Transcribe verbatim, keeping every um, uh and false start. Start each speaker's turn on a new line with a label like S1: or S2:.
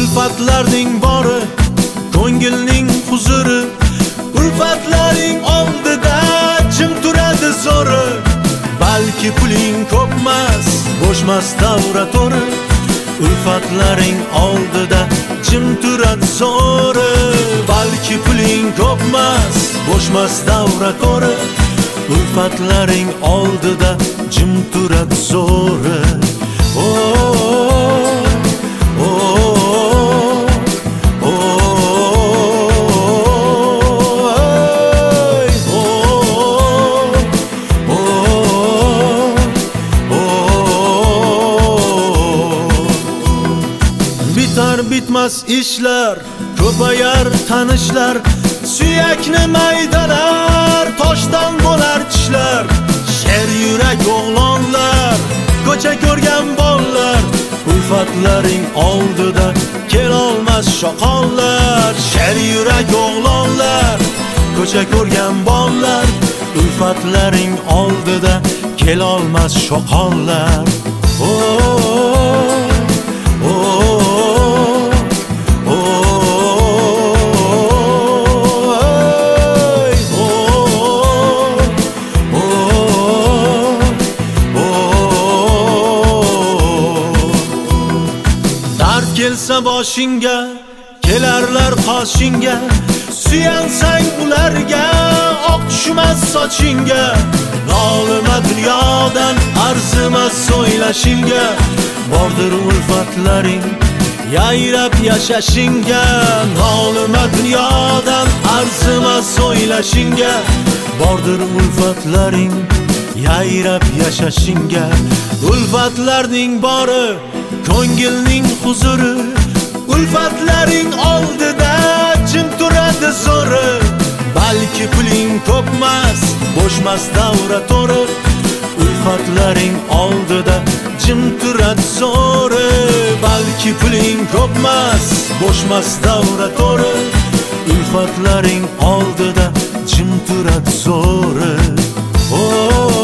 S1: ulfatlarning bori, ko'ngilning huzuri, ulfatlaring oldida jim turadi zo'ri. Balki puling ko'pmas, bo'shmas davra to'ri, ulfatlaring oldida jim turadi zo'ri. Balki puling ko'pmas, bo'shmas davra to'ri, ulfatlaring oldida jim turadi zo'ri. Oh, oh, oh, oh, oh, oh. Bitar bitmas ishlar, ko'payar tanishlar, suyakni maydalar, toshdan bo'lar tishlar. Sher yurak o'g'lonlar, ko'cha ko'rgan bollar, ulfatlaring oldida kelolmas shoqollar. Sher yurak o'g'lonlar, ko'cha ko'rgan bollar, ulfatlaring oldida kelolmas shoqollar. Oh, oh, oh, kelsa boshingga, kelarlar qoshingga, suyansang ularga, oq tushmas sochingga. Nolima dunyodan, arzimas so'ylashingga, bordir ulfatlaring yayrab yashashingga. Nolima dunyodan, arzimas so'ylashingga, bordir ulfatlaring yayrab yashashingga. Ulfatlarning bori, ko'ngilning huzuri, ulfatlaring oldida jim turadi zo'ri. Balki puling ko'pmas, bo'shmas davra to'ri, ulfatlaring oldida jim turadi zo'ri. Balki puling ko'pmas, bo'shmas davra to'ri, ulfatlaring oldida jim turadi zo'ri. Oh,